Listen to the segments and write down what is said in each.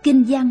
Kinh văn.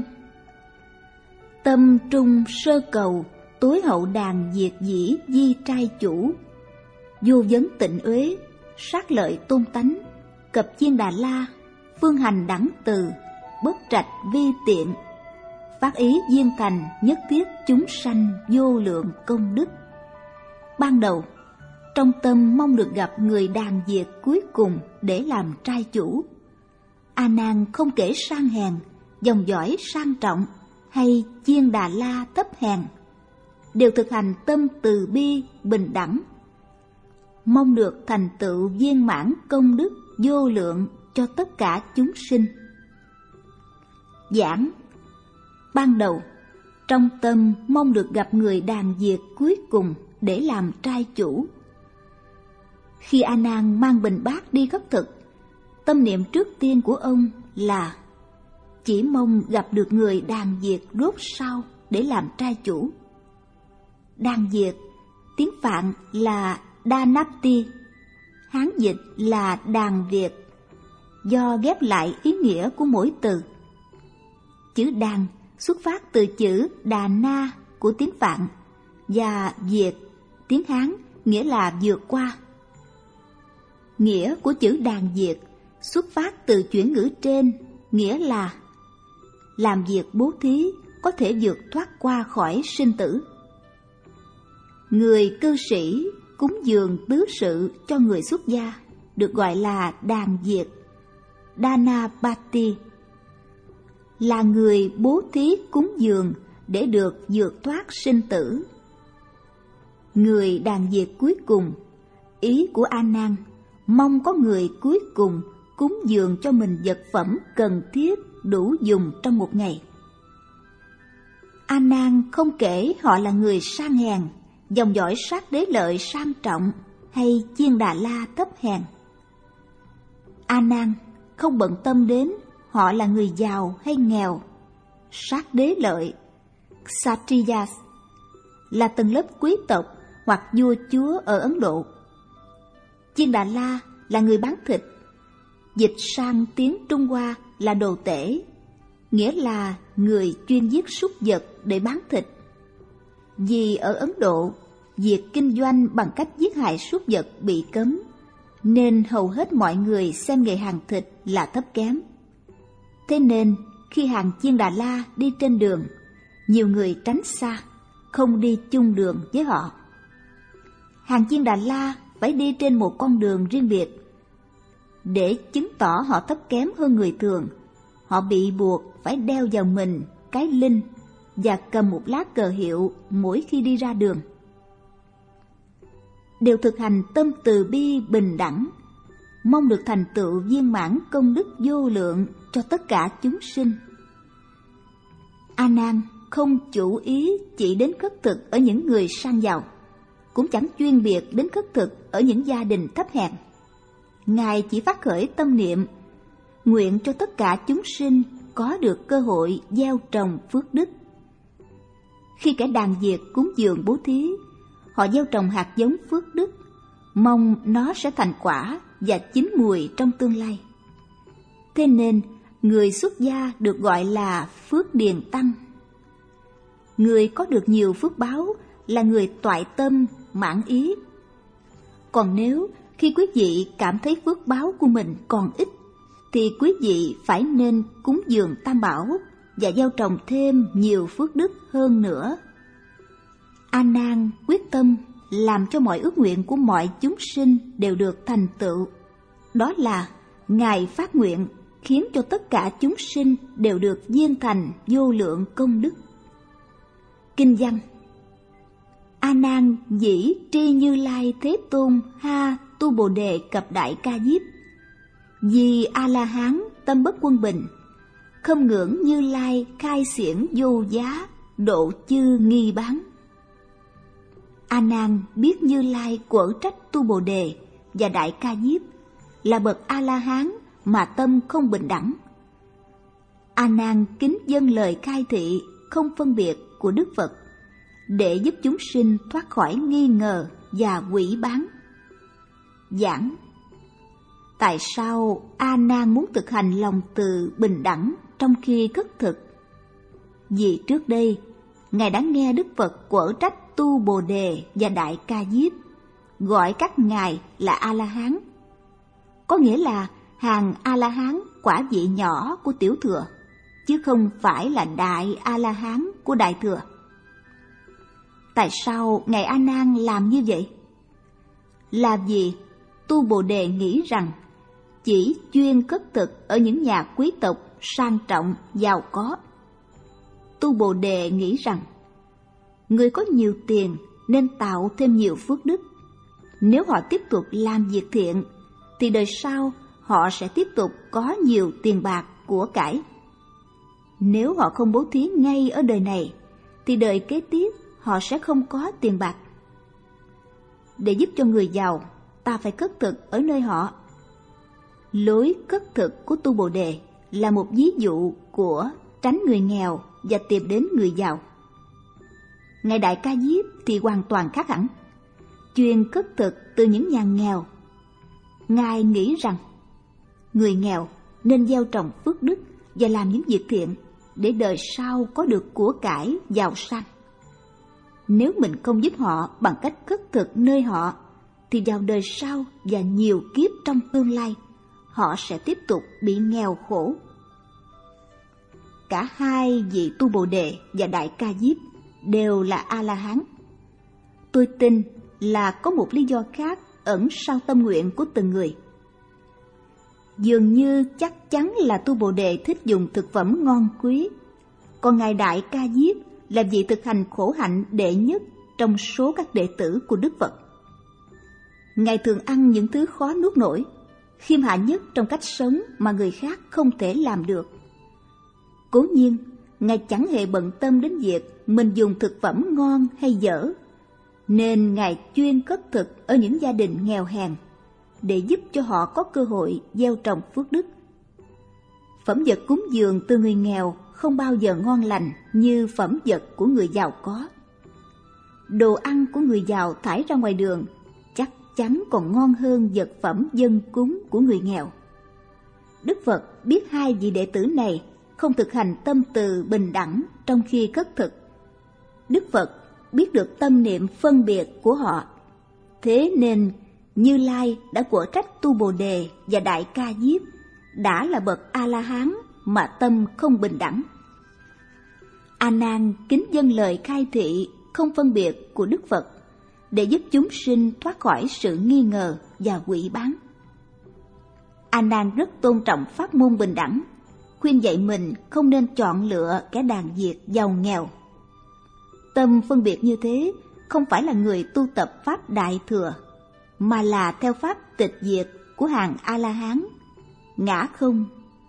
Tâm trung sơ cầu, tối hậu đàn diệt dĩ di trai chủ. Vô vấn tịnh uế, sát lợi tôn tánh, cập chiên Đà La, phương hành đẳng từ, bất trạch vi tiện. Phát ý duyên thành, nhất thiết chúng sanh vô lượng công đức. Ban đầu, trong tâm mong được gặp người đàn diệt cuối cùng để làm trai chủ. A Nan không kể sang hèn, dòng dõi sang trọng hay chiên Đà La thấp hèn, đều thực hành tâm từ bi bình đẳng, mong được thành tựu viên mãn công đức vô lượng cho tất cả chúng sinh. Giảng. Ban đầu, trong tâm mong được gặp người đàn diệt cuối cùng để làm trai chủ. Khi A Nan mang bình bát đi khất thực, tâm niệm trước tiên của ông là chỉ mong gặp được người đàn diệt rốt sau để làm trai chủ. Đàn diệt, tiếng Phạn là Danapti, Hán dịch là đàn Việt, do ghép lại ý nghĩa của mỗi từ. Chữ đàn xuất phát từ chữ Đà Na của tiếng Phạn, và Việt, tiếng Hán, nghĩa là vượt qua. Nghĩa của chữ đàn Việt xuất phát từ chuyển ngữ trên, nghĩa là làm việc bố thí có thể vượt thoát qua khỏi sinh tử. Người cư sĩ cúng dường tứ sự cho người xuất gia được gọi là đàn diệt, Danapati, là người bố thí cúng dường để được vượt thoát sinh tử. Người đàn diệt cuối cùng, ý của A Nan mong có người cuối cùng cúng dường cho mình vật phẩm cần thiết đủ dùng trong một ngày. A Nan không kể họ là người sang hèn, dòng dõi sát đế lợi sang trọng hay chiên Đà La thấp hèn. A Nan không bận tâm đến họ là người giàu hay nghèo. Sát đế lợi, Kshatriyas, là tầng lớp quý tộc hoặc vua chúa ở Ấn Độ. Chiên Đà La là người bán thịt, dịch sang tiếng Trung Hoa là đồ tể, nghĩa là người chuyên giết súc vật để bán thịt. Vì ở Ấn Độ, việc kinh doanh bằng cách giết hại súc vật bị cấm, nên hầu hết mọi người xem nghề hàng thịt là thấp kém. Thế nên, khi hàng chiên Đà La đi trên đường, nhiều người tránh xa, không đi chung đường với họ. Hàng chiên Đà La phải đi trên một con đường riêng biệt. Để chứng tỏ họ thấp kém hơn người thường, họ bị buộc phải đeo vào mình cái linh và cầm một lá cờ hiệu mỗi khi đi ra đường. Đều thực hành tâm từ bi bình đẳng, mong được thành tựu viên mãn công đức vô lượng cho tất cả chúng sinh. A Nan không chủ ý chỉ đến khất thực ở những người sang giàu, cũng chẳng chuyên biệt đến khất thực ở những gia đình thấp hèn. Ngài chỉ phát khởi tâm niệm nguyện cho tất cả chúng sinh có được cơ hội gieo trồng phước đức. Khi kẻ đàn diệt cúng dường bố thí, họ gieo trồng hạt giống phước đức, mong nó sẽ thành quả và chín mùi trong tương lai. Thế nên, người xuất gia được gọi là phước điền tăng. Người có được nhiều phước báo là người toại tâm, mãn ý. Còn nếu khi quý vị cảm thấy phước báo của mình còn ít, thì quý vị phải nên cúng dường Tam Bảo và gieo trồng thêm nhiều phước đức hơn nữa. A Nan quyết tâm làm cho mọi ước nguyện của mọi chúng sinh đều được thành tựu. Đó là Ngài phát nguyện khiến cho tất cả chúng sinh đều được viên thành vô lượng công đức. Kinh văn. A Nan dĩ tri Như Lai Thế Tôn ha tu Bồ Đề cập Đại Ca Diếp. Vì A La Hán tâm bất quân bình, khâm ngưỡng Như Lai khai xiển vô giá, độ chư nghi bán. A Nan biết Như Lai quở trách tu Bồ Đề và Đại Ca Diếp là bậc A La Hán mà tâm không bình đẳng. A Nan kính dâng lời khai thị không phân biệt của Đức Phật để giúp chúng sinh thoát khỏi nghi ngờ và quỷ bán. Giảng. Tại sao A Nan muốn thực hành lòng từ bình đẳng trong khi khất thực. Vì trước đây, Ngài đã nghe Đức Phật quở trách Tu Bồ Đề và Đại Ca Diếp, gọi các ngài là A-la-hán, có nghĩa là hàng A-la-hán quả vị nhỏ của Tiểu Thừa, chứ không phải là Đại A-la-hán của Đại Thừa. Tại sao Ngài A Nan làm như vậy? Là vì Tu Bồ Đề nghĩ rằng chỉ chuyên khất thực ở những nhà quý tộc sang trọng, giàu có. Tu Bồ Đề nghĩ rằng người có nhiều tiền nên tạo thêm nhiều phước đức. Nếu họ tiếp tục làm việc thiện, thì đời sau họ sẽ tiếp tục có nhiều tiền bạc của cải. Nếu họ không bố thí ngay ở đời này, thì đời kế tiếp họ sẽ không có tiền bạc. Để giúp cho người giàu, ta phải khất thực ở nơi họ. Lối khất thực của Tu Bồ Đề là một ví dụ của tránh người nghèo và tìm đến người giàu. Ngài Đại Ca Diếp thì hoàn toàn khác hẳn, chuyên khất thực từ những nhà nghèo. Ngài nghĩ rằng người nghèo nên gieo trồng phước đức và làm những việc thiện để đời sau có được của cải giàu sang. Nếu mình không giúp họ bằng cách khất thực nơi họ, thì vào đời sau và nhiều kiếp trong tương lai, họ sẽ tiếp tục bị nghèo khổ. Cả hai vị Tu Bồ Đề và Đại Ca Diếp đều là A-la-hán. Tôi tin là có một lý do khác ẩn sau tâm nguyện của từng người. Dường như chắc chắn là Tu Bồ Đề thích dùng thực phẩm ngon quý, còn Ngài Đại Ca Diếp là vị thực hành khổ hạnh đệ nhất trong số các đệ tử của Đức Phật. Ngài thường ăn những thứ khó nuốt nổi, khiêm hạ nhất trong cách sống mà người khác không thể làm được. Cố nhiên, Ngài chẳng hề bận tâm đến việc mình dùng thực phẩm ngon hay dở, nên Ngài chuyên khất thực ở những gia đình nghèo hèn để giúp cho họ có cơ hội gieo trồng phước đức. Phẩm vật cúng dường từ người nghèo không bao giờ ngon lành như phẩm vật của người giàu có. Đồ ăn của người giàu thải ra ngoài đường chắc chắn còn ngon hơn vật phẩm dâng cúng của người nghèo. Đức Phật biết hai vị đệ tử này không thực hành tâm từ bình đẳng trong khi khất thực. Đức Phật biết được tâm niệm phân biệt của họ. Thế nên Như Lai đã quở trách Tu Bồ Đề và Đại Ca Diếp đã là bậc A-la-hán mà tâm không bình đẳng. A Nan kính dâng lời khai thị không phân biệt của Đức Phật để giúp chúng sinh thoát khỏi sự nghi ngờ và quỷ bán. A Nan rất tôn trọng pháp môn bình đẳng, khuyên dạy mình không nên chọn lựa kẻ đàn diệt giàu nghèo. Tâm phân biệt như thế không phải là người tu tập pháp Đại Thừa, mà là theo pháp tịch diệt của hàng A-la-hán, ngã không.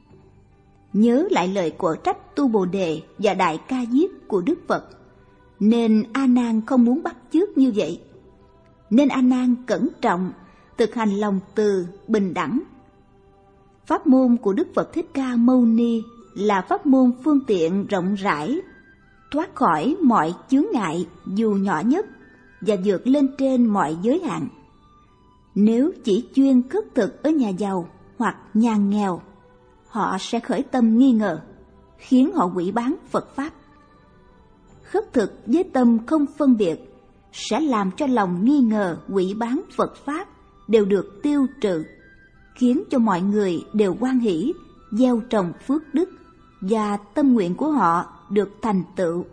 Nhớ lại lời của trách Tu Bồ Đề và Đại Ca Diếp của Đức Phật, nên A Nan không muốn bắt chước như vậy. Nên A Nan cẩn trọng thực hành lòng từ bình đẳng. Pháp môn của Đức Phật Thích Ca Mâu Ni là pháp môn phương tiện rộng rãi, thoát khỏi mọi chướng ngại dù nhỏ nhất và vượt lên trên mọi giới hạn. Nếu chỉ chuyên khất thực ở nhà giàu hoặc nhà nghèo, họ sẽ khởi tâm nghi ngờ, khiến họ hủy bán Phật Pháp. Khất thực với tâm không phân biệt sẽ làm cho lòng nghi ngờ hủy bán Phật Pháp đều được tiêu trừ, khiến cho mọi người đều hoan hỷ gieo trồng phước đức và tâm nguyện của họ được thành tựu.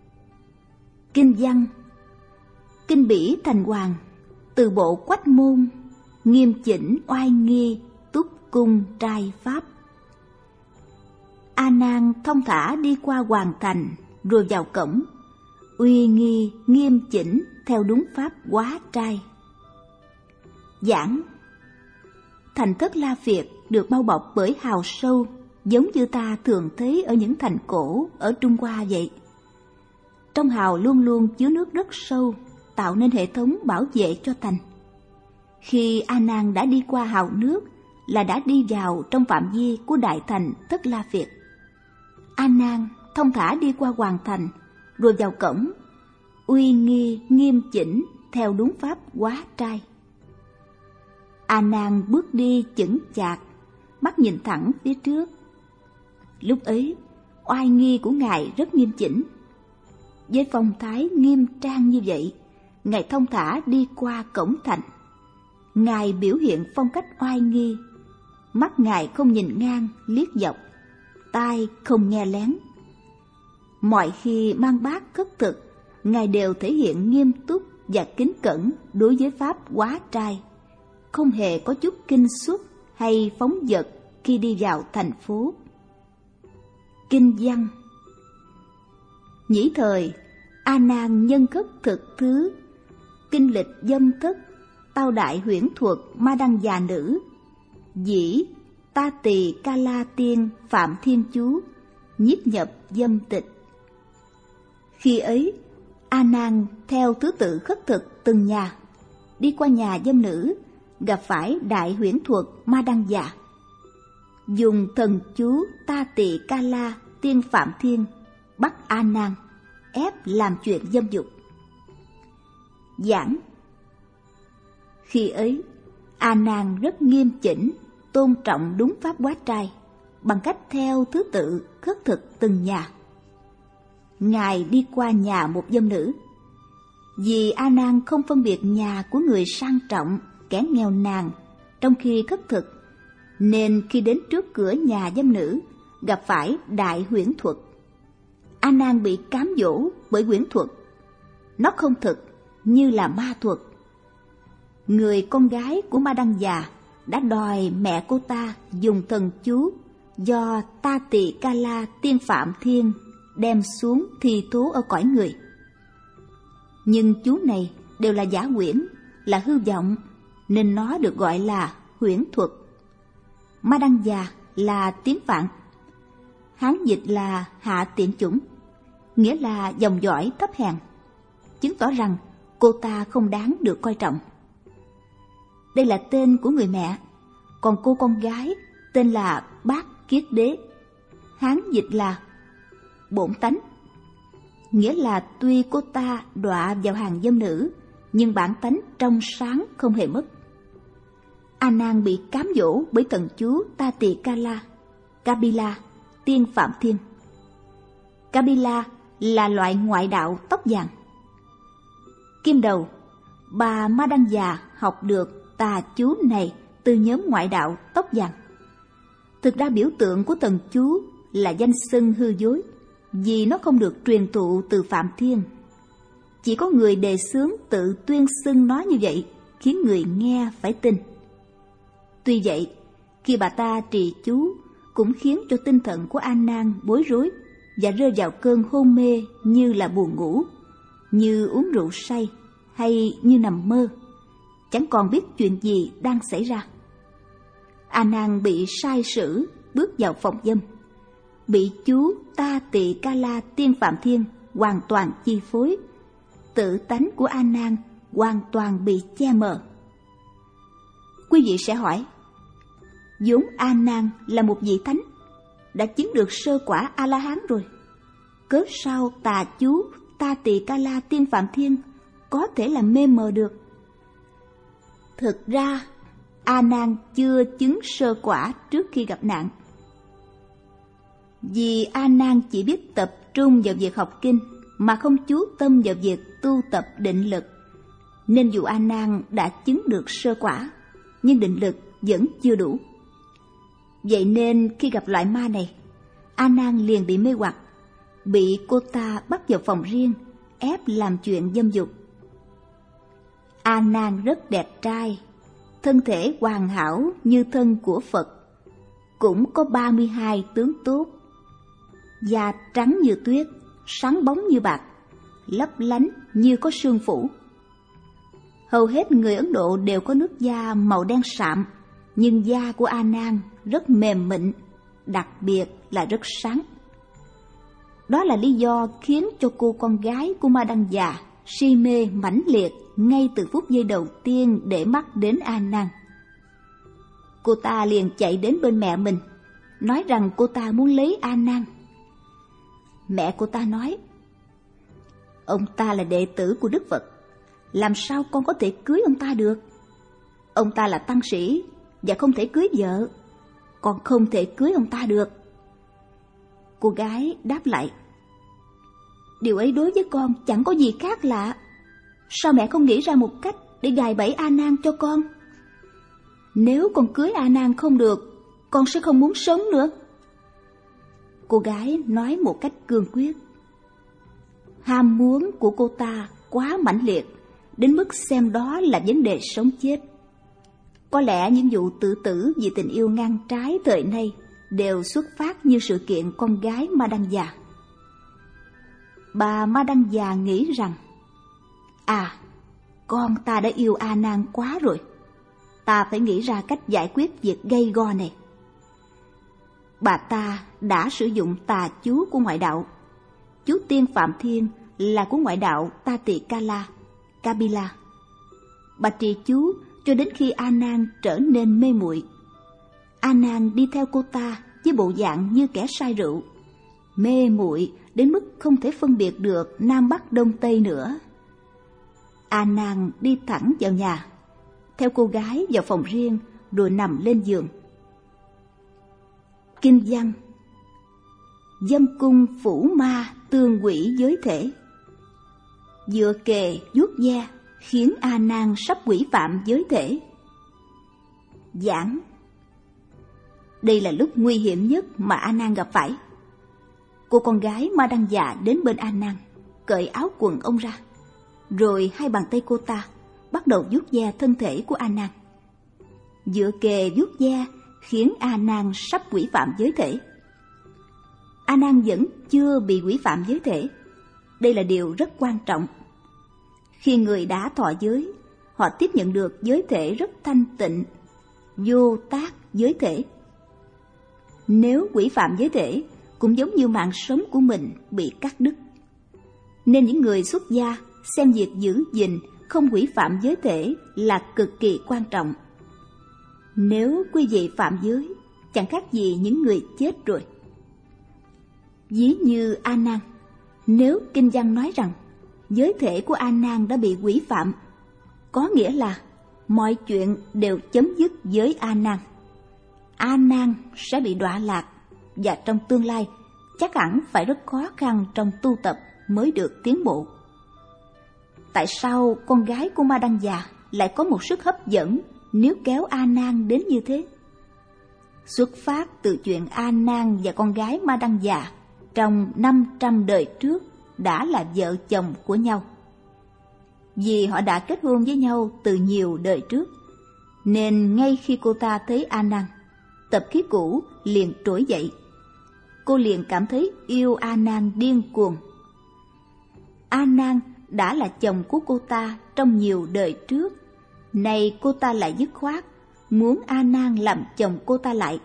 Kinh văn: Kinh bỉ thành hoàng, từ bộ Quách môn, nghiêm chỉnh oai nghi, túc cung trai pháp. A Nan thông thả đi qua hoàng thành, rồi vào cổng, uy nghi nghiêm chỉnh theo đúng pháp hóa trai. Giảng: Thành thất La Phiệt được bao bọc bởi hào sâu, giống như ta thường thấy ở những thành cổ ở Trung Hoa vậy. Trong hào luôn luôn chứa nước rất sâu, tạo nên hệ thống bảo vệ cho thành. Khi A Nan đã đi qua hào nước là đã đi vào trong phạm vi của đại thành Thất La Phiệt. A Nan thông thả đi qua hoàng thành, rồi vào cổng, uy nghi nghiêm chỉnh theo đúng pháp hóa trai. A Nan bước đi chững chạc, mắt nhìn thẳng phía trước. Lúc ấy, oai nghi của Ngài rất nghiêm chỉnh. Với phong thái nghiêm trang như vậy, Ngài thông thả đi qua cổng thành. Ngài biểu hiện phong cách oai nghi. Mắt Ngài không nhìn ngang, liếc dọc, tai không nghe lén. Mọi khi mang bát khất thực, Ngài đều thể hiện nghiêm túc và kính cẩn đối với pháp hóa trai, không hề có chút kinh xuất hay phóng dật khi đi vào thành phố. Kinh văn. Nhĩ thời, A Nan nhân khất thực thứ, kinh lịch dâm thất, tao đại huyễn thuật ma đăng già nữ, dĩ Ta Tỳ Ca La Tiên Phạm Thiên Chú, nhiếp nhập dâm tịch. Khi ấy, A Nan theo thứ tự khất thực từng nhà, đi qua nhà dâm nữ, gặp phải đại huyễn thuật ma đăng già, dùng thần chú Ta Tỳ Ca La Tiên Phạm Thiên bắt A Nan ép làm chuyện dâm dục. Giảng. Khi ấy, A Nan rất nghiêm chỉnh, tôn trọng đúng pháp hóa trai, bằng cách theo thứ tự khất thực từng nhà. Ngài đi qua nhà một dâm nữ. Vì A Nan không phân biệt nhà của người sang trọng, kẻ nghèo nàn trong khi khất thực, nên khi đến trước cửa nhà dâm nữ, gặp phải đại huyễn thuật. A Nan bị cám dỗ bởi huyễn thuật. Nó không thực, như là ma thuật. Người con gái của ma đăng già đã đòi mẹ cô ta dùng thần chú do Ta Tỳ Ca La Tiên Phạm Thiên đem xuống thi thố ở cõi người. Nhưng chú này đều là giả huyễn, là hư vọng, nên nó được gọi là huyễn thuật. Ma đăng già là tiếng Phạn, Hán dịch là hạ tiện chủng, nghĩa là dòng dõi thấp hèn, chứng tỏ rằng cô ta không đáng được coi trọng. Đây là tên của người mẹ, còn cô con gái tên là Bát Kiết Đế, Hán dịch là bổn tánh, nghĩa là tuy cô ta đọa vào hàng dâm nữ, nhưng bản tánh trong sáng không hề mất. A Nan bị cám dỗ bởi thần chú Ta Tỳ Ca La, Kapila, Tiên Phạm Thiên. Kapila là loại ngoại đạo tóc vàng. Kim đầu, bà ma đăng già học được tà chú này từ nhóm ngoại đạo tóc vàng. Thực ra biểu tượng của thần chú là danh xưng hư dối, vì nó không được truyền thụ từ Phạm Thiên. Chỉ có người đề xướng tự tuyên xưng nó như vậy, khiến người nghe phải tin. Tuy vậy, khi bà ta trì chú cũng khiến cho tinh thần của A Nan bối rối và rơi vào cơn hôn mê, như là buồn ngủ, như uống rượu say hay như nằm mơ, chẳng còn biết chuyện gì đang xảy ra. A Nan bị sai sử bước vào phòng dâm, bị chú Ta Tỳ Ca La Tiên Phạm Thiên hoàn toàn chi phối, tự tánh của A Nan hoàn toàn bị che mờ. Quý vị sẽ hỏi, vốn A Nan là một vị thánh, đã chứng được sơ quả A La Hán rồi, cớ sao tà chú Ta Tỳ Ca La Tiên Phạm Thiên có thể làm mê mờ được? Thực ra, A Nan chưa chứng sơ quả trước khi gặp nạn. Vì A Nan chỉ biết tập trung vào việc học kinh mà không chú tâm vào việc tu tập định lực, nên dù A Nan đã chứng được sơ quả, nhưng định lực vẫn chưa đủ. Vậy nên khi gặp loại ma này, A Nan liền bị mê hoặc, bị cô ta bắt vào phòng riêng, ép làm chuyện dâm dục. A Nan rất đẹp trai, thân thể hoàn hảo như thân của Phật, cũng có 32 tướng tốt, da trắng như tuyết, sáng bóng như bạc, lấp lánh như có sương phủ. Hầu hết người Ấn Độ đều có nước da màu đen sạm, nhưng da của A Nan rất mềm mịn, đặc biệt là rất sáng. Đó là lý do khiến cho cô con gái của ma đăng già si mê mãnh liệt ngay từ phút giây đầu tiên để mắt đến A Nan. Cô ta liền chạy đến bên mẹ mình, nói rằng cô ta muốn lấy A Nan. Mẹ cô ta nói, ông ta là đệ tử của Đức Phật, làm sao con có thể cưới ông ta được? Ông ta là tăng sĩ và không thể cưới vợ, con không thể cưới ông ta được. Cô gái đáp lại: điều ấy đối với con chẳng có gì khác lạ. Sao mẹ không nghĩ ra một cách để gài bẫy A Nan cho con? Nếu con cưới A Nan không được, con sẽ không muốn sống nữa. Cô gái nói một cách cương quyết. Ham muốn của cô ta quá mãnh liệt, đến mức xem đó là vấn đề sống chết. Có lẽ những vụ tự tử vì tình yêu ngang trái thời nay đều xuất phát như sự kiện con gái Ma Đăng Già. Bà Ma Đăng Già nghĩ rằng, con ta đã yêu A Nan quá rồi, ta phải nghĩ ra cách giải quyết việc gay go này. Bà ta đã sử dụng tà chú của ngoại đạo. Chú tiên Phạm Thiên là của ngoại đạo Ta Tỳ Ca-la, Kabila. Bà trì chú cho đến khi A Nan trở nên mê muội. A Nan đi theo cô ta với bộ dạng như kẻ say rượu, mê muội đến mức không thể phân biệt được Nam Bắc Đông Tây nữa. A Nan đi thẳng vào nhà, theo cô gái vào phòng riêng rồi nằm lên giường. Kinh văn: dâm cung phủ ma tương quỷ giới thể, dựa kề vuốt ve khiến A Nan sắp quỷ phạm giới thể. Giảng: đây là lúc nguy hiểm nhất mà A Nan gặp phải. Cô con gái Ma Đăng Già đến bên A Nan, cởi áo quần ông ra, rồi hai bàn tay cô ta bắt đầu vuốt ve thân thể của A Nan. Dựa kề vuốt ve khiến A Nan sắp quỷ phạm giới thể. A Nan vẫn chưa bị quỷ phạm giới thể. Đây là điều rất quan trọng. Khi người đã thọ giới, họ tiếp nhận được giới thể rất thanh tịnh, vô tác giới thể. Nếu quỷ phạm giới thể, cũng giống như mạng sống của mình bị cắt đứt. Nên những người xuất gia xem việc giữ gìn không quỷ phạm giới thể là cực kỳ quan trọng. Nếu quý vị phạm giới, chẳng khác gì những người chết rồi. Ví như A Nan, nếu kinh văn nói rằng giới thể của A Nan đã bị quỷ phạm, có nghĩa là mọi chuyện đều chấm dứt với A Nan. A Nan sẽ bị đọa lạc, và trong tương lai chắc hẳn phải rất khó khăn trong tu tập mới được tiến bộ. Tại sao con gái của Ma Đăng Già lại có một sức hấp dẫn nếu kéo A Nan đến như thế? Xuất phát từ chuyện A Nan và con gái Ma Đăng Già trong 500 đời trước đã là vợ chồng của nhau. Vì họ đã kết hôn với nhau từ nhiều đời trước, nên ngay khi cô ta thấy A Nan, tập khí cũ liền trỗi dậy. Cô liền cảm thấy yêu A Nan điên cuồng. A Nan đã là chồng của cô ta trong nhiều đời trước, nay cô ta lại dứt khoát muốn A Nan làm chồng cô ta lại.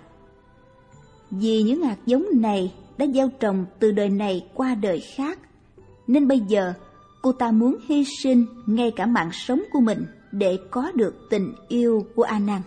Vì những hạt giống này đã gieo trồng từ đời này qua đời khác, nên bây giờ cô ta muốn hy sinh ngay cả mạng sống của mình để có được tình yêu của A Nan.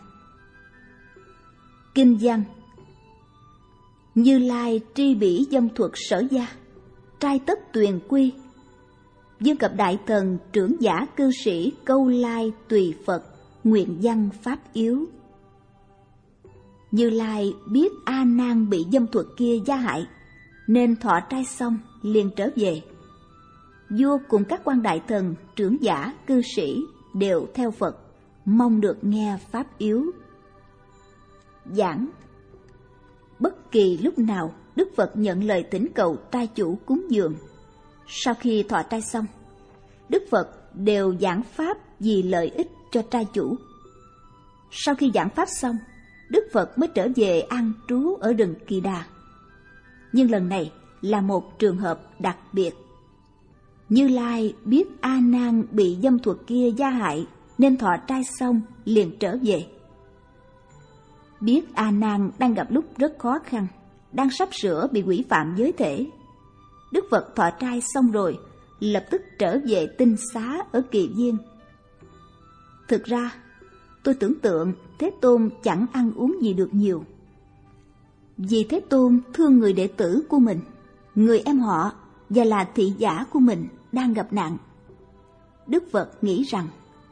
Kinh văn: Như Lai tri bỉ dâm thuật sở gia, trai tất tuyền quy, dương cập đại thần trưởng giả cư sĩ câu lai tùy Phật, nguyện văn pháp yếu. Như Lai biết A Nan bị dâm thuật kia gia hại, nên thọ trai xong liền trở về. Vua cùng các quan đại thần, trưởng giả, cư sĩ đều theo Phật, mong được nghe pháp yếu. Giảng: bất kỳ lúc nào Đức Phật nhận lời thỉnh cầu trai chủ cúng dường. Sau khi thọ trai xong, Đức Phật đều giảng pháp vì lợi ích cho trai chủ. Sau khi giảng pháp xong, Đức Phật mới trở về an trú ở rừng Kỳ Đà. Nhưng lần này là một trường hợp đặc biệt. Như Lai biết A Nan bị dâm thuật kia gia hại, nên thọ trai xong liền trở về. Biết A Nan đang gặp lúc rất khó khăn, đang sắp sửa bị quỷ phạm giới thể, Đức Phật thọ trai xong rồi lập tức trở về tinh xá ở Kỳ Viên. Thực ra tôi tưởng tượng Thế Tôn chẳng ăn uống gì được nhiều, vì Thế Tôn thương người đệ tử của mình, người em họ và là thị giả của mình đang gặp nạn. Đức Phật nghĩ rằng,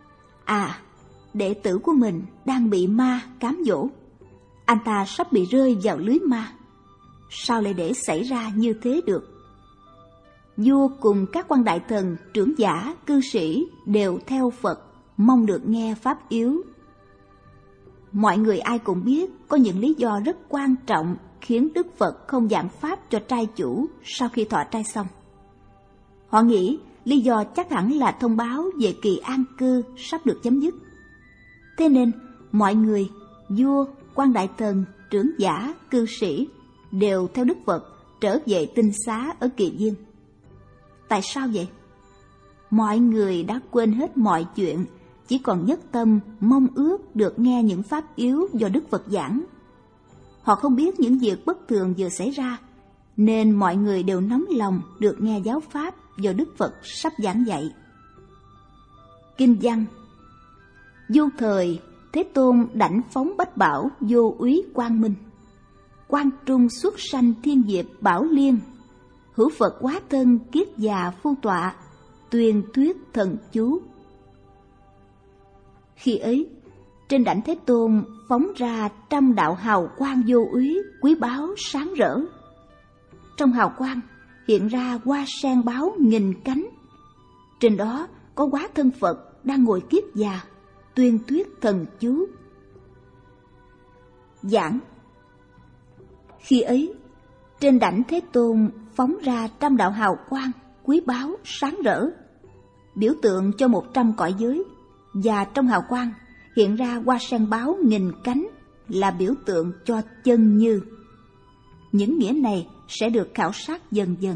đệ tử của mình đang bị ma cám dỗ, anh ta sắp bị rơi vào lưới ma. sao lại để xảy ra như thế được? Vua cùng các quan đại thần, trưởng giả, cư sĩ đều theo Phật, mong được nghe pháp yếu. Mọi người ai cũng biết có những lý do rất quan trọng khiến Đức Phật không giảng pháp cho trai chủ sau khi thọ trai xong. Họ nghĩ lý do chắc hẳn là thông báo về kỳ an cư sắp được chấm dứt. Thế nên mọi người, vua, quan đại thần, trưởng giả, cư sĩ đều theo Đức Phật trở về tinh xá ở Kỳ Viên. Tại sao vậy? Mọi người đã quên hết mọi chuyện, chỉ còn nhất tâm mong ước được nghe những pháp yếu do Đức Phật giảng. Họ không biết những việc bất thường vừa xảy ra, nên mọi người đều nóng lòng được nghe giáo pháp do Đức Phật sắp giảng dạy. Kinh văn: Vô thời, Thế Tôn đảnh phóng bách bảo vô úy quang minh. Quang trung xuất sanh thiên diệp bảo liên. Hữu Phật hóa thân kiết già phu tọa. Tuyên thuyết thần chú. Khi ấy, trên đảnh Thế Tôn phóng ra trăm đạo hào quang vô úy, quý báu sáng rỡ. Trong hào quang hiện ra hoa sen báo nghìn cánh. Trên đó có hóa thân Phật đang ngồi kiết già, tuyên thuyết thần chú. Giảng: Khi ấy, trên đảnh Thế Tôn phóng ra trăm đạo hào quang, quý báu, sáng rỡ, biểu tượng cho 100 cõi giới, và trong hào quang hiện ra hoa sen báo nghìn cánh là biểu tượng cho chân như. Những nghĩa này sẽ được khảo sát dần dần.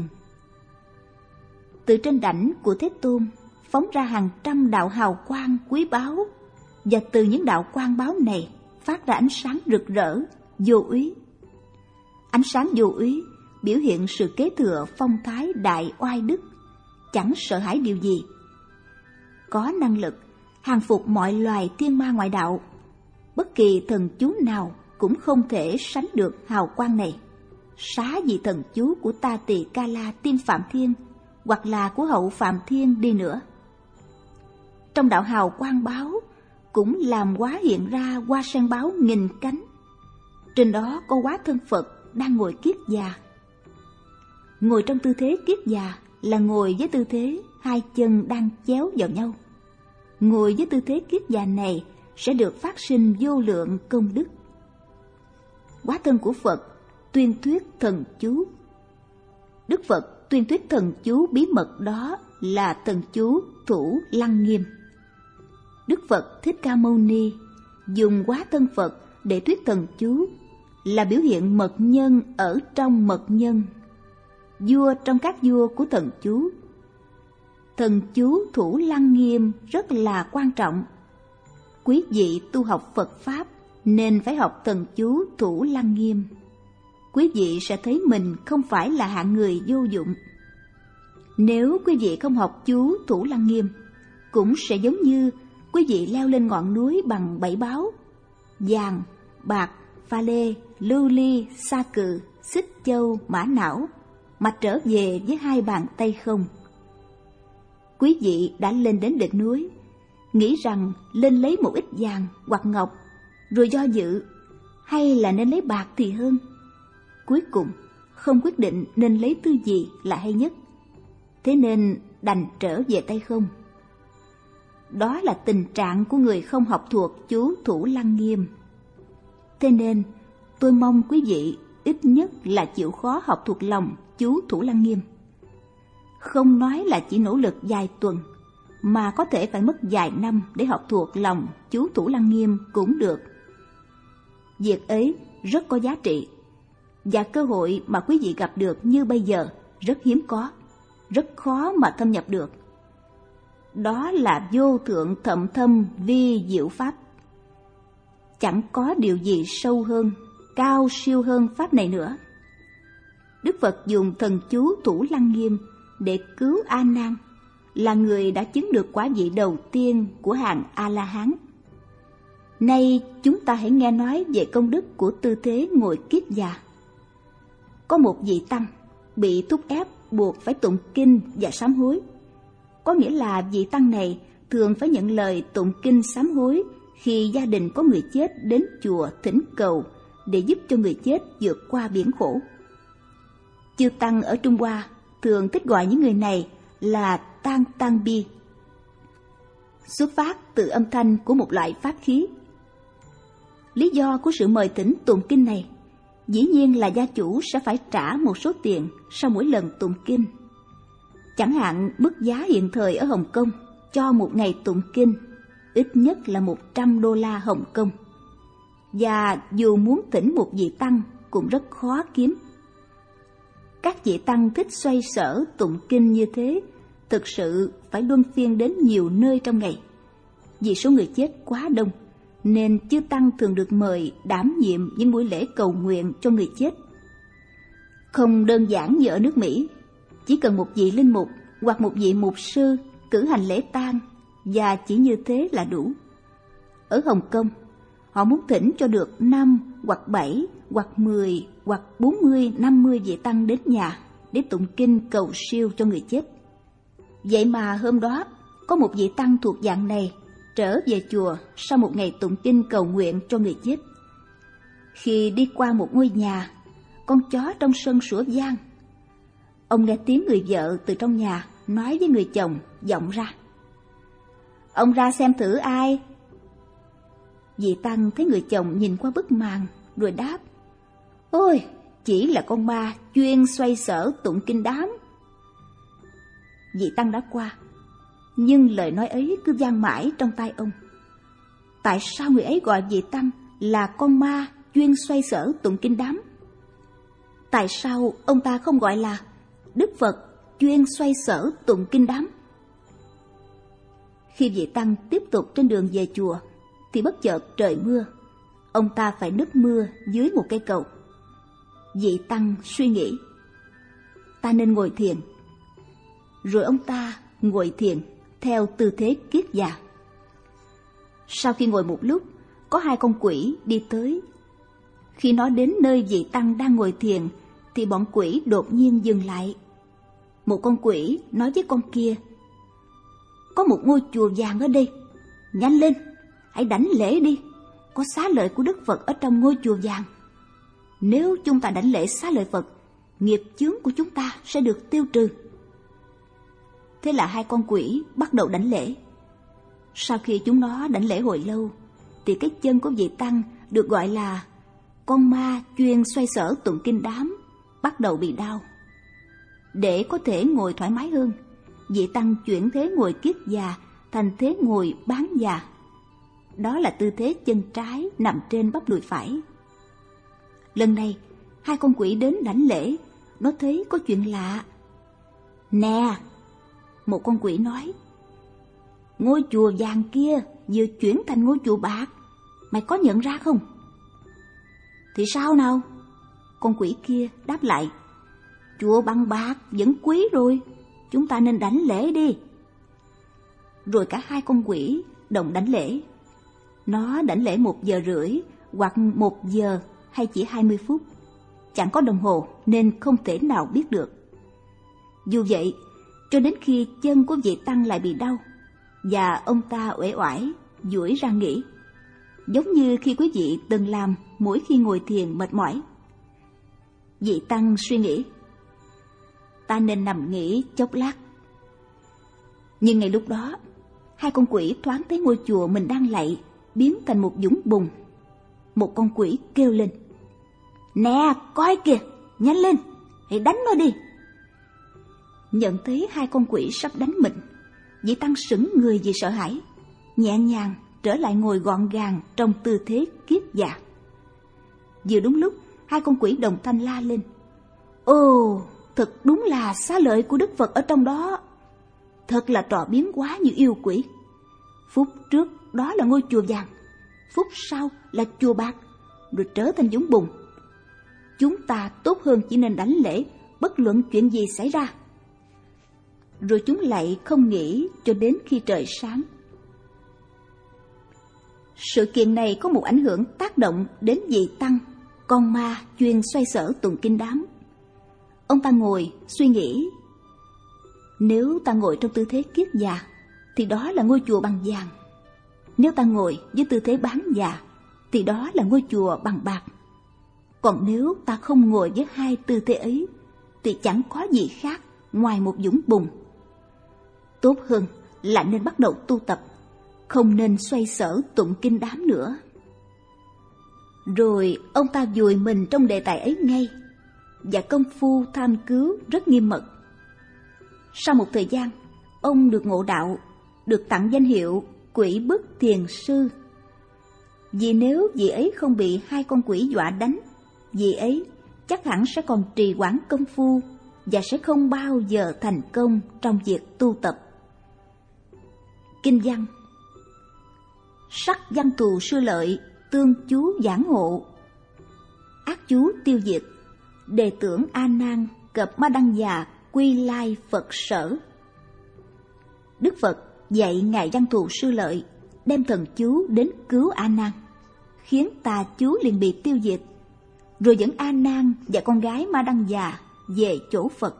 Từ trên đảnh của Thế Tôn phóng ra hàng trăm đạo hào quang quý báu, và từ những đạo quang báu này phát ra ánh sáng rực rỡ, vô úy. Ánh sáng vô úy biểu hiện sự kế thừa phong thái đại oai đức, chẳng sợ hãi điều gì. Có năng lực hàng phục mọi loài thiên ma ngoại đạo. Bất kỳ thần chú nào cũng không thể sánh được hào quang này. Xá gì thần chú của Ta Tỳ Ca La Tiên Phạm Thiên hoặc là của Hậu Phạm Thiên đi nữa. Trong đạo hào quang báo cũng làm hóa hiện ra hoa sen báo nghìn cánh. Trên đó có hóa thân Phật đang ngồi kiết già. Ngồi trong tư thế kiết già là ngồi với tư thế hai chân đang chéo vào nhau. Ngồi với tư thế kiết già này sẽ được phát sinh vô lượng công đức. Hóa thân của Phật tuyên thuyết thần chú. Đức Phật tuyên thuyết thần chú bí mật đó là thần chú Thủ Lăng Nghiêm. Đức Phật Thích Ca Mâu Ni dùng hóa thân Phật để thuyết thần chú là biểu hiện mật nhân ở trong mật nhân, vua trong các vua của thần chú. Thần chú Thủ Lăng Nghiêm rất là quan trọng. Quý vị tu học Phật Pháp nên phải học thần chú Thủ Lăng Nghiêm. Quý vị sẽ thấy mình không phải là hạng người vô dụng. Nếu quý vị không học chú Thủ Lăng Nghiêm, cũng sẽ giống như quý vị leo lên ngọn núi bằng 7 báu: vàng, bạc, pha lê, lưu ly, sa cừ, xích châu, mã não, mà trở về với 2 bàn tay không. Quý vị đã lên đến đỉnh núi, nghĩ rằng lên lấy một ít vàng hoặc ngọc, rồi do dự, hay là nên lấy bạc thì hơn. Cuối cùng không quyết định nên lấy thứ gì là hay nhất, thế nên đành trở về tay không. Đó là tình trạng của người không học thuộc chú Thủ Lăng Nghiêm. Thế nên tôi mong quý vị ít nhất là chịu khó học thuộc lòng chú Thủ Lăng Nghiêm. Không nói là chỉ nỗ lực vài tuần, mà có thể phải mất vài năm để học thuộc lòng chú Thủ Lăng Nghiêm cũng được. Việc ấy rất có giá trị, và cơ hội mà quý vị gặp được như bây giờ rất hiếm có, rất khó mà thâm nhập được. Đó là vô thượng thậm thâm vi diệu pháp. Chẳng có điều gì sâu hơn, cao siêu hơn pháp này nữa. Đức Phật dùng thần chú Thủ Lăng Nghiêm để cứu A Nan, là người đã chứng được quả vị đầu tiên của hàng A-la-hán. Nay chúng ta hãy nghe nói về công đức của tư thế ngồi kiết già. Có một vị tăng bị thúc ép buộc phải tụng kinh và sám hối. Có nghĩa là vị tăng này thường phải nhận lời tụng kinh sám hối khi gia đình có người chết đến chùa thỉnh cầu để giúp cho người chết vượt qua biển khổ. Chư tăng ở Trung Hoa thường thích gọi những người này là Tang Tăng Bi, xuất phát từ âm thanh của một loại pháp khí. Lý do của sự mời thỉnh tụng kinh này dĩ nhiên là gia chủ sẽ phải trả một số tiền sau mỗi lần tụng kinh. Chẳng hạn mức giá hiện thời ở Hồng Kông cho một ngày tụng kinh ít nhất là $100 Hồng Kông. Và dù muốn thỉnh một vị tăng cũng rất khó kiếm. Các vị tăng thích xoay sở tụng kinh như thế thực sự phải luân phiên đến nhiều nơi trong ngày. Vì số người chết quá đông, nên chư tăng thường được mời đảm nhiệm những buổi lễ cầu nguyện cho người chết. Không đơn giản như ở nước Mỹ, chỉ cần một vị linh mục hoặc một vị mục sư cử hành lễ tang, và chỉ như thế là đủ. Ở Hồng Kông, họ muốn thỉnh cho được 5 hoặc 7 hoặc 10 hoặc 40, 50 vị tăng đến nhà để tụng kinh cầu siêu cho người chết. Vậy mà hôm đó, có một vị tăng thuộc dạng này trở về chùa sau một ngày tụng kinh cầu nguyện cho người chết. Khi đi qua một ngôi nhà, con chó trong sân sủa vang. Ông nghe tiếng người vợ từ trong nhà nói với người chồng vọng ra: "Ông ra xem thử ai?" Vị tăng thấy người chồng nhìn qua bức màn rồi đáp: "Ôi, chỉ là con ma chuyên xoay sở tụng kinh đám." Vị tăng đã qua, nhưng lời nói ấy cứ vang mãi trong tai ông. Tại sao người ấy gọi vị tăng là con ma chuyên xoay sở tụng kinh đám? Tại sao ông ta không gọi là Đức Phật chuyên xoay sở tụng kinh đám? Khi vị tăng tiếp tục trên đường về chùa thì bất chợt trời mưa. Ông ta phải núp mưa dưới một cây cầu. Vị tăng suy nghĩ: ta nên ngồi thiền. Rồi ông ta ngồi thiền theo tư thế kiết già. Sau khi ngồi một lúc, có 2 con quỷ đi tới. Khi nó đến nơi vị tăng đang ngồi thiền thì bọn quỷ đột nhiên dừng lại. Một con quỷ nói với con kia: "Có một ngôi chùa vàng ở đây, nhanh lên, hãy đảnh lễ đi, có xá lợi của Đức Phật ở trong ngôi chùa vàng. Nếu chúng ta đảnh lễ xá lợi Phật, nghiệp chướng của chúng ta sẽ được tiêu trừ." Thế là 2 con quỷ bắt đầu đảnh lễ. Sau khi chúng nó đảnh lễ hồi lâu, thì cái chân của vị tăng được gọi là con ma chuyên xoay sở tụng kinh đám bắt đầu bị đau. Để có thể ngồi thoải mái hơn, vị tăng chuyển thế ngồi kiết già thành thế ngồi bán già. Đó là tư thế chân trái nằm trên bắp đùi phải. Lần này, 2 con quỷ đến đảnh lễ, nó thấy có chuyện lạ. "Nè," một con quỷ nói, "ngôi chùa vàng kia vừa chuyển thành ngôi chùa bạc, mày có nhận ra không?" "Thì sao nào?" Con quỷ kia đáp lại, "Chùa bằng bạc vẫn quý rồi, chúng ta nên đảnh lễ đi." Rồi cả 2 con quỷ đồng đảnh lễ. Nó đảnh lễ 1 giờ rưỡi hoặc 1 giờ hay chỉ 20 phút. Chẳng có đồng hồ nên không thể nào biết được. Dù vậy, cho đến khi chân của vị tăng lại bị đau và ông ta uể oải duỗi ra nghỉ, giống như khi quý vị từng làm mỗi khi ngồi thiền mệt mỏi. Vị tăng suy nghĩ: ta nên nằm nghỉ chốc lát. Nhưng ngay lúc đó, 2 con quỷ thoáng thấy ngôi chùa mình đang lạy biến thành một vũng bùn. Một con quỷ kêu lên: "Nè, coi kìa, nhanh lên, hãy đánh nó đi." Nhận thấy 2 con quỷ sắp đánh mình, vị tăng sững người vì sợ hãi, nhẹ nhàng trở lại ngồi gọn gàng trong tư thế kiết già. Vừa đúng lúc, 2 con quỷ đồng thanh la lên: "Ồ, thật đúng là xá lợi của Đức Phật ở trong đó. Thật là trò biến hóa như yêu quỷ. Phút trước đó là ngôi chùa vàng, phút sau là chùa bạc, rồi trở thành vũng bùn. Chúng ta tốt hơn chỉ nên đảnh lễ bất luận chuyện gì xảy ra." Rồi chúng lại không nghỉ cho đến khi trời sáng. Sự kiện này có một ảnh hưởng tác động đến vị tăng, con ma chuyên xoay sở tụng kinh đám. Ông ta ngồi suy nghĩ: nếu ta ngồi trong tư thế kiết già thì đó là ngôi chùa bằng vàng. Nếu ta ngồi với tư thế bán già thì đó là ngôi chùa bằng bạc. Còn nếu ta không ngồi với 2 tư thế ấy thì chẳng có gì khác ngoài một vũng bùn. Tốt hơn là nên bắt đầu tu tập, không nên xoay sở tụng kinh đám nữa. Rồi ông ta vùi mình trong đề tài ấy ngay, và công phu tham cứu rất nghiêm mật. Sau một thời gian, ông được ngộ đạo, được tặng danh hiệu Quỷ Bức Thiền Sư. Vì nếu vị ấy không bị 2 con quỷ dọa đánh, vị ấy chắc hẳn sẽ còn trì hoãn công phu và sẽ không bao giờ thành công trong việc tu tập. Kinh văn: sắc văn thù sư lợi, tương chú giảng hộ. Ác chú tiêu diệt, đề tưởng A Nan cập Ma Đăng Già quy lai Phật sở. Đức Phật dạy ngài văn thù sư lợi đem thần chú đến cứu A Nan, khiến tà chú liền bị tiêu diệt, rồi dẫn A Nan và con gái Ma Đăng Già về chỗ Phật.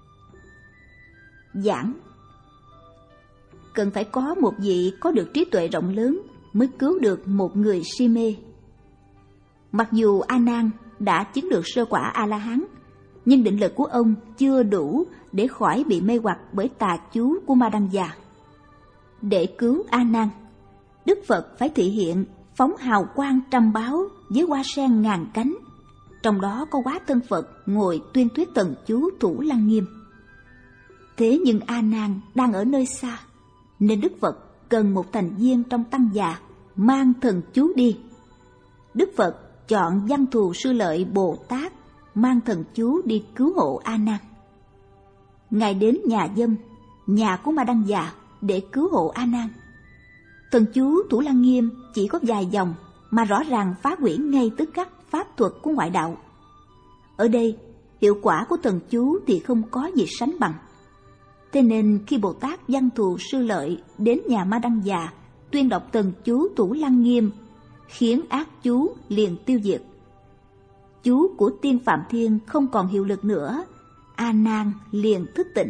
Giảng: cần phải có một vị có được trí tuệ rộng lớn mới cứu được một người si mê. Mặc dù A Nan đã chứng được sơ quả A-la-hán, nhưng định lực của ông chưa đủ để khỏi bị mê hoặc bởi tà chú của Ma Đăng Già. Để cứu A Nan, Đức Phật phải thị hiện phóng hào quang trăm báo với hoa sen ngàn cánh, trong đó có hóa thân Phật ngồi tuyên thuyết thần chú Thủ Lăng Nghiêm. Thế nhưng A Nan đang ở nơi xa, nên Đức Phật cần một thành viên trong tăng già mang thần chú đi. Đức Phật chọn văn thù sư lợi Bồ Tát mang thần chú đi cứu hộ A Nan. Ngài đến nhà Dâm, nhà của Ma Đăng Già, để cứu hộ A Nan. Thần chú Thủ Lăng Nghiêm chỉ có vài dòng mà rõ ràng phá hủy ngay tức khắc pháp thuật của ngoại đạo. Ở đây, hiệu quả của thần chú thì không có gì sánh bằng. Thế nên khi Bồ Tát văn thù sư lợi đến nhà Ma Đăng Già tuyên đọc thần chú Thủ Lăng Nghiêm, khiến ác chú liền tiêu diệt. Chú của Tiên Phạm Thiên không còn hiệu lực nữa, A Nan liền thức tỉnh.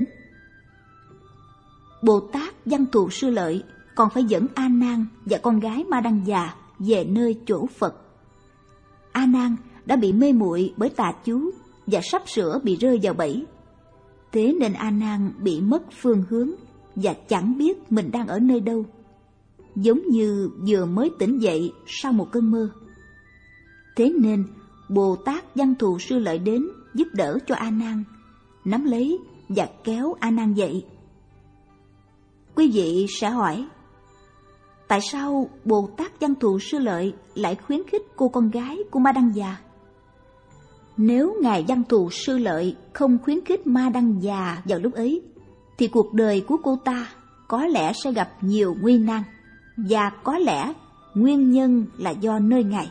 Bồ Tát văn thù sư lợi còn phải dẫn A Nan và con gái Ma Đăng Già về nơi chỗ Phật. A Nan đã bị mê muội bởi tà chú và sắp sửa bị rơi vào bẫy. Thế nên A Nan bị mất phương hướng và chẳng biết mình đang ở nơi đâu, giống như vừa mới tỉnh dậy sau một cơn mơ. Thế nên Bồ Tát văn thù sư lợi đến giúp đỡ cho A Nan, nắm lấy và kéo A Nan dậy. Quý vị sẽ hỏi, tại sao Bồ Tát văn thù sư lợi lại khuyến khích cô con gái của Ma Đăng Già? Nếu ngài văn thù sư lợi không khuyến khích Ma Đăng Già vào lúc ấy, thì cuộc đời của cô ta có lẽ sẽ gặp nhiều nguy nan, và có lẽ nguyên nhân là do nơi ngài.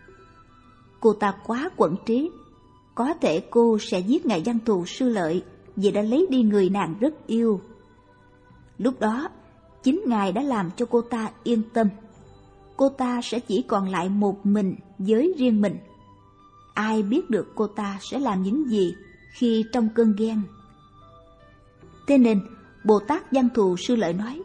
Cô ta quá quẫn trí, có thể cô sẽ giết ngài văn thù sư lợi vì đã lấy đi người nàng rất yêu. Lúc đó, chính ngài đã làm cho cô ta yên tâm. Cô ta sẽ chỉ còn lại một mình với riêng mình. Ai biết được cô ta sẽ làm những gì khi trong cơn ghen. Thế nên, Bồ Tát văn thù sư lợi nói,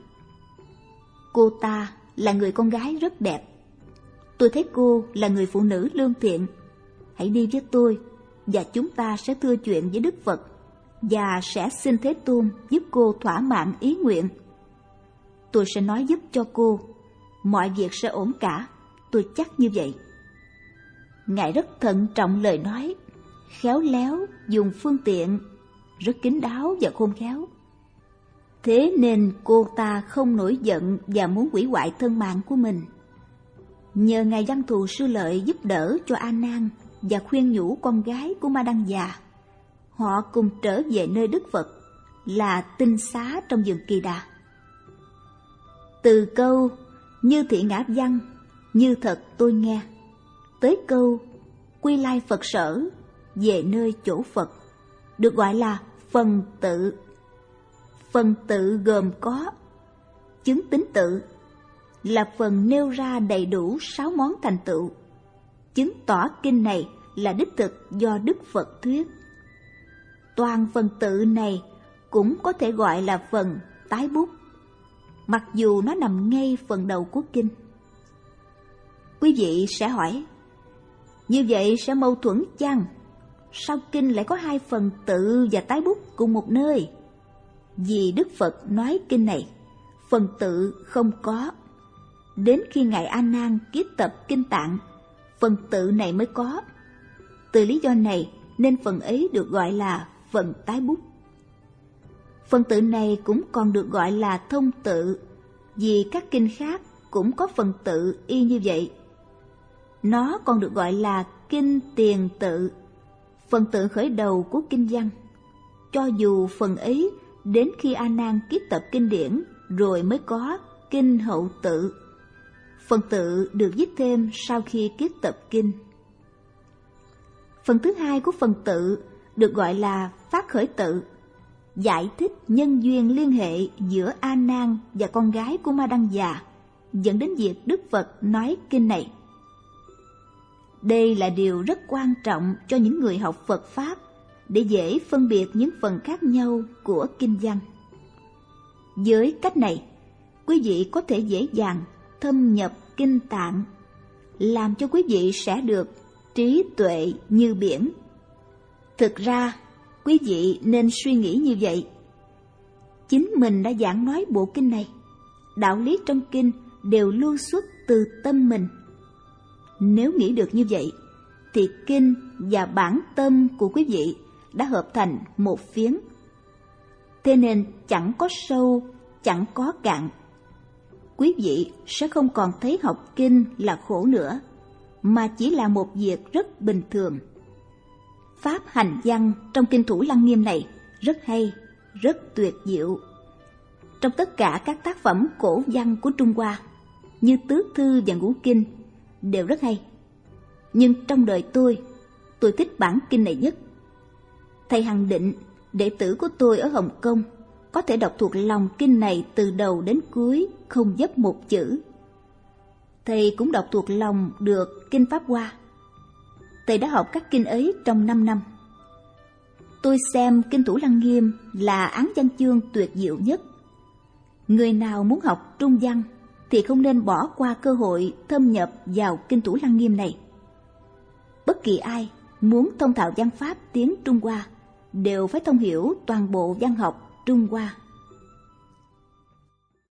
cô ta là người con gái rất đẹp. Tôi thấy cô là người phụ nữ lương thiện. Hãy đi với tôi, và chúng ta sẽ thưa chuyện với Đức Phật, và sẽ xin Thế Tôn giúp cô thỏa mãn ý nguyện. Tôi sẽ nói giúp cho cô, mọi việc sẽ ổn cả, tôi chắc như vậy. Ngài rất thận trọng lời nói, khéo léo dùng phương tiện, rất kín đáo và khôn khéo. Thế nên cô ta không nổi giận và muốn hủy hoại thân mạng của mình. Nhờ ngài văn thù sư lợi giúp đỡ cho A Nan và khuyên nhủ con gái của Ma Đăng Già, họ cùng trở về nơi Đức Phật là tinh xá trong vườn Kỳ Đà. Từ câu như thị ngã văn, như thật tôi nghe, tới câu quy lai Phật sở, về nơi chỗ Phật, được gọi là phần tự. Phần tự gồm có chứng tín tự, là phần nêu ra đầy đủ 6 món thành tựu. Chứng tỏ kinh này là đích thực do Đức Phật thuyết. Toàn phần tự này cũng có thể gọi là phần tái bút, mặc dù nó nằm ngay phần đầu của kinh. Quý vị sẽ hỏi, như vậy sẽ mâu thuẫn chăng? sao kinh lại có hai phần tự và tái bút cùng một nơi? Vì Đức Phật nói kinh này, phần tự không có. Đến khi Ngài A Nan kiết tập kinh Tạng, phần tự này mới có. Từ lý do này nên phần ấy được gọi là phần tái bút. Phần tự này cũng còn được gọi là thông tự, vì các kinh khác cũng có phần tự y như vậy. Nó còn được gọi là kinh tiền tự, phần tự khởi đầu của kinh văn. Cho dù phần ấy đến khi A Nan kiết tập kinh điển rồi mới có kinh hậu tự. Phần tự được viết thêm sau khi kiết tập kinh. Phần thứ hai của phần tự được gọi là phát khởi tự, giải thích nhân duyên liên hệ giữa A Nan và con gái của Ma Đăng Già, dẫn đến việc Đức Phật nói kinh này. Đây là điều rất quan trọng cho những người học Phật Pháp, để dễ phân biệt những phần khác nhau của kinh văn. Với cách này, quý vị có thể dễ dàng thâm nhập kinh Tạng, làm cho quý vị sẽ được trí tuệ như biển. Thực ra, quý vị nên suy nghĩ như vậy. Chính mình đã giảng nói bộ kinh này, đạo lý trong kinh đều lưu xuất từ tâm mình. Nếu nghĩ được như vậy, thì kinh và bản tâm của quý vị đã hợp thành một phiến. Thế nên chẳng có sâu, chẳng có cạn. Quý vị sẽ không còn thấy học kinh là khổ nữa, mà chỉ là một việc rất bình thường. Pháp hành văn trong kinh Thủ Lăng Nghiêm này rất hay, rất tuyệt diệu. Trong tất cả các tác phẩm cổ văn của Trung Hoa, như Tứ Thư và Ngũ Kinh, đều rất hay. Nhưng trong đời tôi thích bản kinh này nhất. Thầy Hằng Định, đệ tử của tôi ở Hồng Kông, có thể đọc thuộc lòng kinh này từ đầu đến cuối, không dấp một chữ. Thầy cũng đọc thuộc lòng được kinh Pháp Hoa. Thầy đã học các kinh ấy trong 5 năm. Tôi xem kinh Thủ Lăng Nghiêm là án văn chương tuyệt diệu nhất. Người nào muốn học trung văn thì không nên bỏ qua cơ hội thâm nhập vào kinh Thủ Lăng Nghiêm này. Bất kỳ ai muốn thông thạo văn pháp tiếng Trung Hoa đều phải thông hiểu toàn bộ văn học Trung Hoa.